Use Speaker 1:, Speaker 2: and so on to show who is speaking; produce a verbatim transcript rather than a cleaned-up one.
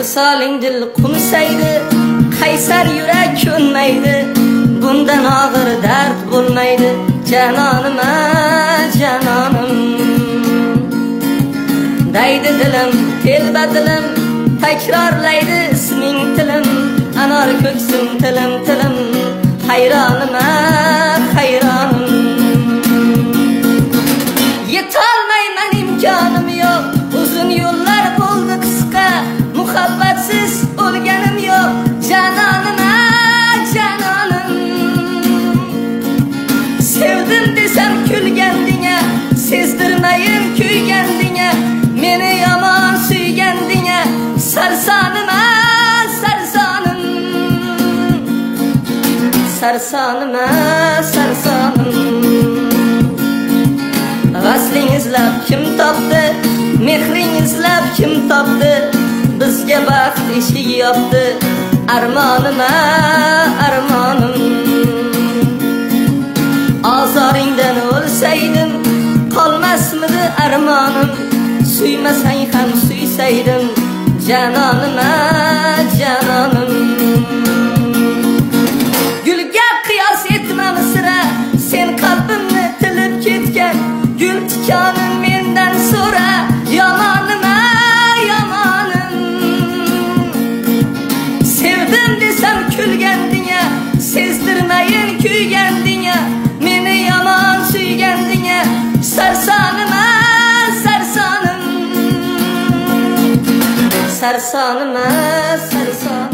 Speaker 1: Misaling dil qumsaydi, qaysar yurak ko'nmaydi, bundan og'ir dard bo'lmaydi. Janonim, janonim, daydi dilim, telba dilim, takrorlaydi isming tilim, anor ko'ksim tilim tilim, hayronim, hayronim. Yetolmayman, imkonim yo'q, uzun yo'llar bo'ldi qisqa, muhabbatsiz o'lganim yo'q. Janonim, janonim, sevdim desam kulgandinga, sezdirmayin kuygandinga, meni yomon suygandinga. Sarsonim, sarsonim, sarsonim, sarsonim. G'asling izlab kim topdi, mehring izlab kim topdi, bizga baxt eshigi yopdi. Armonim, armonim, ozoringdan o'lsaydim qolmasmidi armonim, suymasang ham suysaydim. Janonim, janonim, gulga qiyos etmam sira, sen qalbimni tilib ketgan, gul tikonin mendan so'ra. Yomonim, yomonim, sevdim desam kulgandinga, sezdirmayin kuygandinga, meni yomon suygandinga. Sarsonim, sarsonim, sarsonim, sarsonim.